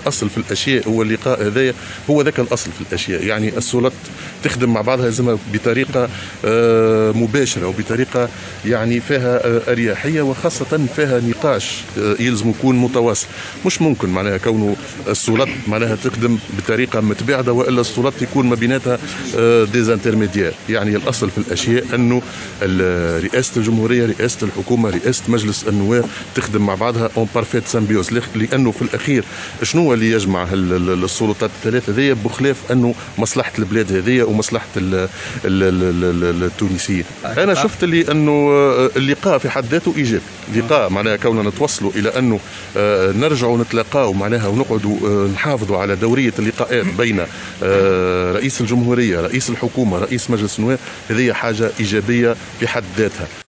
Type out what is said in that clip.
الاصل في الاشياء هو اللقاء هذايا، هو ذاك الاصل في الاشياء. يعني السلطات تخدم مع بعضها لازمها بطريقه مباشره وبطريقه يعني فيها اريحيه، وخاصه فيها نقاش يلزم يكون متواصل. مش ممكن معناها كونه السلطات معناها تخدم بطريقه متباعده والا السلطات يكون ما بيناتها ديزانترميديار. يعني الاصل في الاشياء انه رئاسه الجمهوريه، رئاسه الحكومه، رئاسه مجلس النواب تخدم مع بعضها اون بارفيت سامبيوز، لانه في الاخير شنو اللي يجمع السلطات الثلاثه هذيا بخلاف انه مصلحه البلاد هذيا ومصلحه التونسيين. انا شفت اللي انه اللقاء في حد ذاته ايجابي، لقاء معناها كوننا نتوصلوا الى انه نرجعوا نتلاقاو معناها ونقعدوا نحافظوا على دوريه اللقاءات بين رئيس الجمهوريه، رئيس الحكومه، رئيس مجلس النواب، هذه حاجه ايجابيه في حد ذاتها.